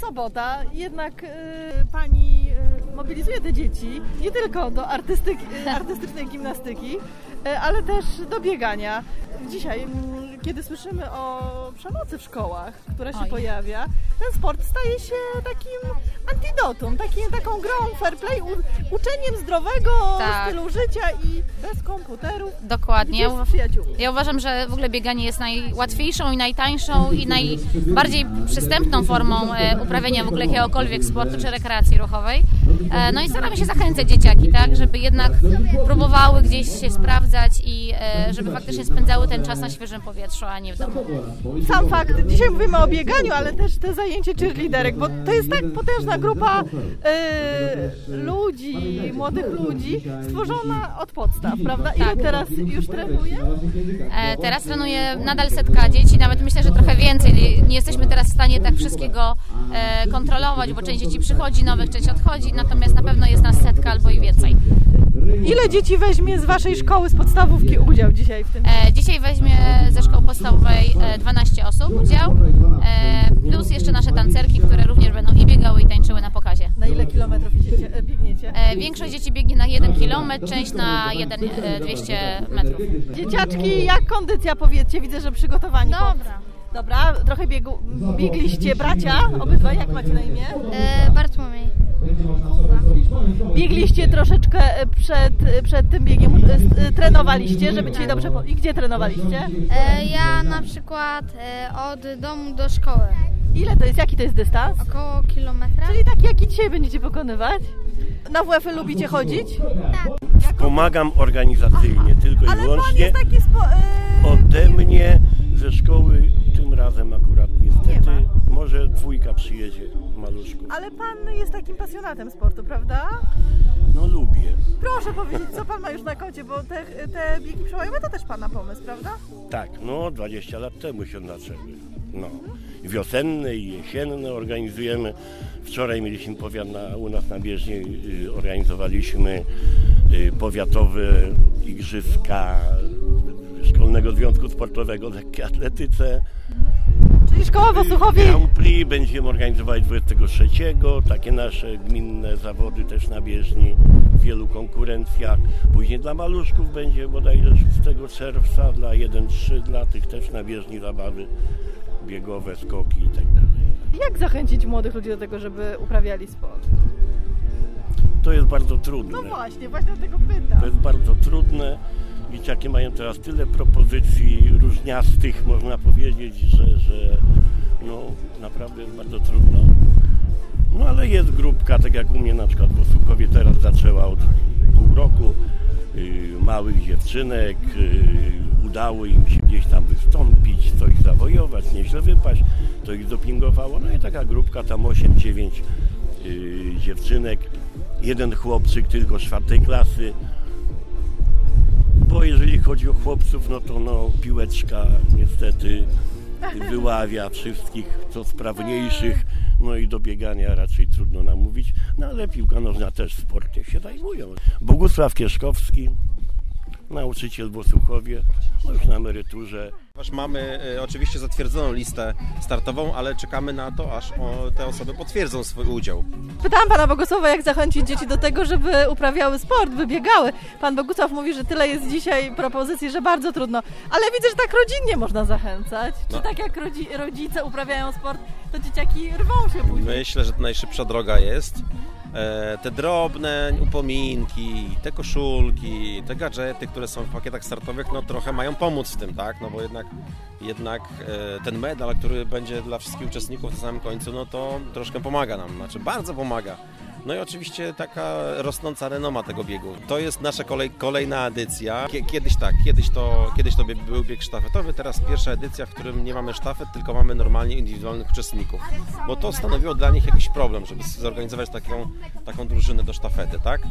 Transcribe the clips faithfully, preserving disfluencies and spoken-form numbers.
sobota, jednak y, pani y, mobilizuje te dzieci nie tylko do artystyki, artystycznej gimnastyki, y, ale też do biegania. Dzisiaj, y, kiedy słyszymy o przemocy w szkołach, która się Oj. pojawia, ten sport staje się takim antidotum, takim, taką grą fair play, u, uczeniem zdrowego tak. stylu życia i bez komputerów. Dokładnie. Bez przyjaciół. Ja uważam, że w ogóle bieganie jest najłatwiejszą i najtańszą i najbardziej przystępną formą e, uprawiania w ogóle jakiegokolwiek sportu czy rekreacji ruchowej. E, no i staramy się zachęcać dzieciaki, tak, żeby jednak próbowały gdzieś się sprawdzać i e, żeby faktycznie spędzały ten czas na świeżym powietrzu, a nie w domu. Sam fakt, dzisiaj mówimy o bieganiu, ale też te zajęcie cheerleaderek, bo to jest tak potężna grupa e, ludzi, młodych ludzi, stworzona od podstaw, prawda? Ile tak. teraz już trenuje? E, teraz trenuje nadal setka dzieci, nawet myślę, że trochę więcej. Nie jesteśmy teraz w stanie tak wszystkiego e, kontrolować, bo część dzieci przychodzi nowych, część odchodzi, natomiast na pewno jest nas setka albo i więcej. Ile dzieci weźmie z waszej szkoły, z podstawówki udział dzisiaj w tym? E, dzisiaj weźmie ze szkoły podstawowej e, dwanaście osób udział, e, plus jeszcze nasze tancerki, które również będą i biegały, i tańczyły na pokazie. Na ile kilometrów idziecie, e, biegniecie? E, większość dzieci biegnie na jeden kilometr, część na jeden, e, dwieście metrów. Dzieciaczki, jak kondycja, powiedzcie? Widzę, że przygotowani. Dobra. Dobra, trochę biegu, biegliście, bracia, obydwaj, jak macie na imię? E, Bartłomiej. Biegliście troszeczkę przed, przed tym biegiem, trenowaliście, żeby dzisiaj dobrze... Po... I gdzie trenowaliście? E, ja na przykład e, od domu do szkoły. Ile to jest? Jaki to jest dystans? Około kilometra. Czyli taki, jaki dzisiaj będziecie pokonywać? Na W F-y lubicie chodzić? Tak. Pomagam organizacyjnie, Aha. tylko Ale i wyłącznie pan jest taki spo... ode mnie ze szkoły. Tym razem akurat niestety może dwójka przyjedzie maluszków. Ale pan jest takim pasjonatem sportu, prawda? No lubię. Proszę powiedzieć, co pan ma już na koncie, bo te, te biegi przełajowe to też pana pomysł, prawda? Tak, no dwadzieścia lat temu się zaczęły. No. Wiosenne i jesienne organizujemy. Wczoraj mieliśmy powiat na, u nas na Bieżnie, y, organizowaliśmy y, powiatowe igrzyska Szkolnego Związku Sportowego w lekkiej atletyce. Czyli szkoła w Osuchowie. Grand Prix będziemy organizować dwudziestego trzeciego, takie nasze gminne zawody też na Bieżni w wielu konkurencjach. Później dla maluszków będzie bodajże szóstego czerwca, dla jeden trzy, dla tych też na Bieżni zabawy biegowe, skoki i tak dalej. Jak zachęcić młodych ludzi do tego, żeby uprawiali sport? To jest bardzo trudne. No właśnie, właśnie do tego pytam. To jest bardzo trudne. Dzieciaki mają teraz tyle propozycji różniastych, można powiedzieć, że, że no, naprawdę jest bardzo trudno. No ale jest grupka, tak jak u mnie na przykład w Osuchowie teraz zaczęła od pół roku, yy, małych dziewczynek, yy, udało im się gdzieś tam wystąpić, coś zawojować, nieźle wypaść, to ich dopingowało. No i taka grupka tam osiem dziewięć yy, dziewczynek, jeden chłopczyk tylko z czwartej klasy. Bo jeżeli chodzi o chłopców, no to no, piłeczka niestety wyławia wszystkich, co sprawniejszych, no i do biegania raczej trudno namówić, no ale piłka nożna też w sporcie się zajmują. Bogusław Kieszkowski, nauczyciel w Osuchowie, no już na emeryturze. Mamy e, oczywiście zatwierdzoną listę startową, ale czekamy na to, aż o, te osoby potwierdzą swój udział. Pytałam pana Bogusława, jak zachęcić dzieci do tego, żeby uprawiały sport, by biegały. Pan Bogusław mówi, że tyle jest dzisiaj propozycji, że bardzo trudno. Ale widzę, że tak rodzinnie można zachęcać. Czy no. tak jak rodzi, rodzice uprawiają sport, to dzieciaki rwą się później? Myślę, że to najszybsza droga jest. E, te drobne upominki, te koszulki, te gadżety, które są w pakietach startowych, no trochę mają pomóc w tym, tak? No bo jednak, jednak e, ten medal, który będzie dla wszystkich uczestników na samym końcu, no to troszkę pomaga nam, znaczy bardzo pomaga. No i oczywiście taka rosnąca renoma tego biegu. To jest nasza kolej, kolejna edycja. Kiedyś tak, kiedyś to, kiedyś to był bieg sztafetowy, teraz pierwsza edycja, w którym nie mamy sztafet, tylko mamy normalnie indywidualnych uczestników. Bo to stanowiło dla nich jakiś problem, żeby zorganizować taką, taką drużynę do sztafety, tak?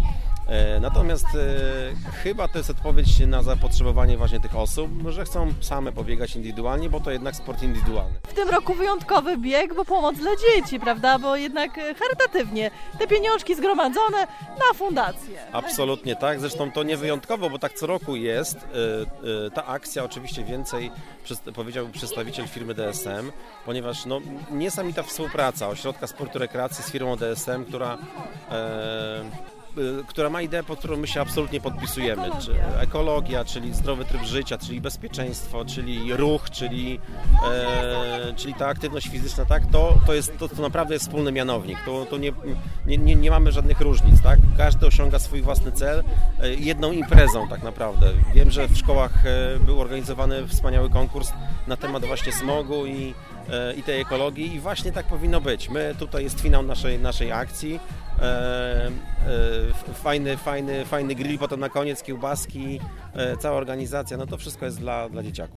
Natomiast chyba to jest odpowiedź na zapotrzebowanie właśnie tych osób, że chcą same pobiegać indywidualnie, bo to jednak sport indywidualny. W tym roku wyjątkowy bieg, bo pomoc dla dzieci, prawda? Bo jednak charytatywnie te pieniążki zgromadzone na fundację. Absolutnie tak, zresztą to nie wyjątkowo, bo tak co roku jest. Ta akcja oczywiście więcej, powiedziałby przedstawiciel firmy D S M, ponieważ no, niesamowita współpraca Ośrodka Sportu i Rekreacji z firmą D S M, która e, która ma ideę, pod którą my się absolutnie podpisujemy. Ekologia. Czy ekologia, czyli zdrowy tryb życia, czyli bezpieczeństwo, czyli ruch, czyli, e, czyli ta aktywność fizyczna, tak? To, to, jest, to, to naprawdę jest wspólny mianownik. To, to nie, nie, nie, nie mamy żadnych różnic, tak? Każdy osiąga swój własny cel e, jedną imprezą tak naprawdę. Wiem, że w szkołach e, był organizowany wspaniały konkurs na temat właśnie smogu i, e, i tej ekologii i właśnie tak powinno być. My, tutaj jest finał naszej, naszej akcji. E, e, fajny, fajny, fajny grill, potem na koniec kiełbaski, e, cała organizacja, no to wszystko jest dla, dla dzieciaków.